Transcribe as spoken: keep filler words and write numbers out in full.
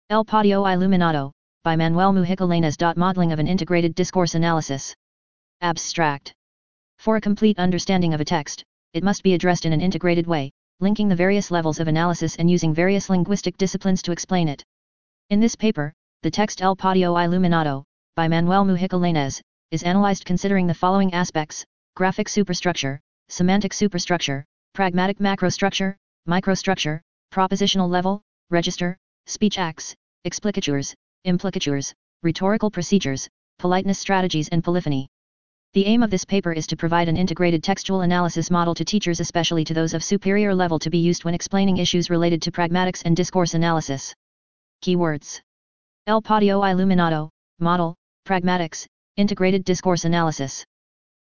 El Patio Iluminado, by Manuel Mujica Lainez. Modeling of an integrated discourse analysis. Abstract. For a complete understanding of a text, it must be addressed in an integrated way, linking the various levels of analysis and using various linguistic disciplines to explain it. In this paper, the text El Patio Iluminado, by Manuel Mujica Lainez, is analyzed considering the following aspects: graphic superstructure, semantic superstructure, pragmatic macrostructure, microstructure, propositional level, register, speech acts, explicatures, implicatures, rhetorical procedures, politeness strategies and polyphony. The aim of this paper is to provide an integrated textual analysis model to teachers, especially to those of superior level, to be used when explaining issues related to pragmatics and discourse analysis. Keywords: El Patio Iluminado, model, pragmatics, integrated discourse analysis.